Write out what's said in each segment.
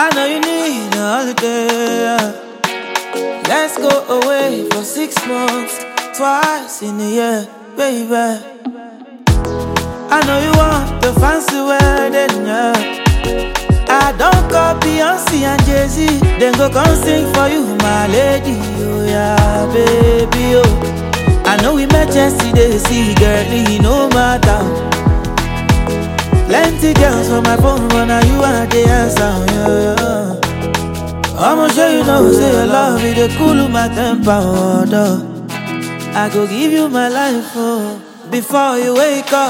I know you need a holiday. Let's go away for 6 months, twice in a year, baby. I know you want the fancy wedding, yeah. I don't call Beyonce and Jay-Z, then go come sing for you, my lady. Oh yeah, baby, oh. I know we met yesterday, see, girlie, no matter. Plenty girls for my phone, but now you are the answer, yeah. I'ma show you know, say your love, it cool my temper, oh, duh. I go give you my life, oh, before you wake up.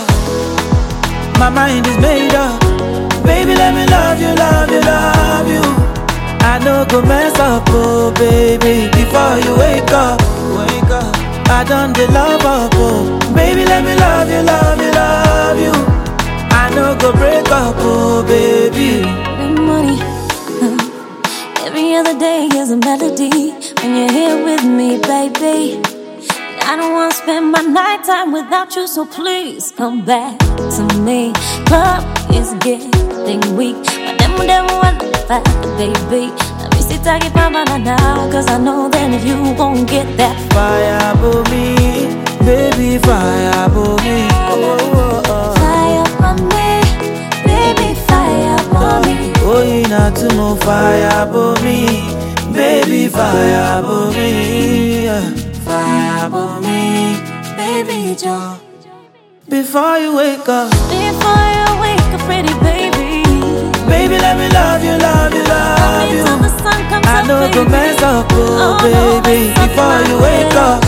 My mind is made up. Baby, let me love you, love you, love you. I know go mess up, oh, baby, before you wake up. Wake up. I done the love up, oh. Baby, let me love you, love you, love you. I know go break up, oh, baby. Big money. Every other day is a melody when you're here with me, baby. I don't wanna spend my nighttime without you, so please come back to me. Club is getting weak, but them want to fight, baby. Let me see talking about now, cause I know that if you won't get that fire for me, baby, fire for me. Fire for me, baby, fire for me. Oh, you not to more fire for me, baby, fire for me. Fire for me, baby, Joe. Before you wake up, pretty baby. Baby, let me love you, love you, love you. Till the sun comes I know up, go mess up, oh, baby. Before you wake up,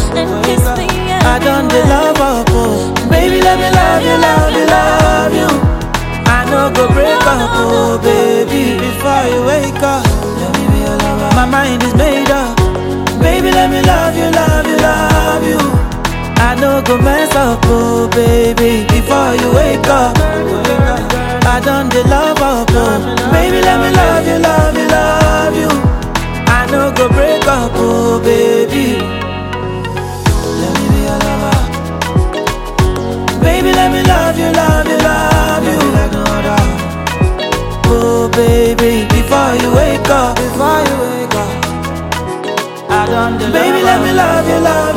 I done the love up, oh. Baby, let me love you, love you, love you. I know go break up, oh, baby. Before you wake up, let me be your lover. My mind is made up. Baby, let me love you, love you, love you. I know go mess up, oh, baby. Before you wake up, I done the love up, oh. Baby, let me love you, love you, love you. I know go break up, oh, baby. Let me be your lover. Baby, let me love you, love you, love you. Like no other. Oh, baby, before you wake up, I done the baby, let me love you, love you.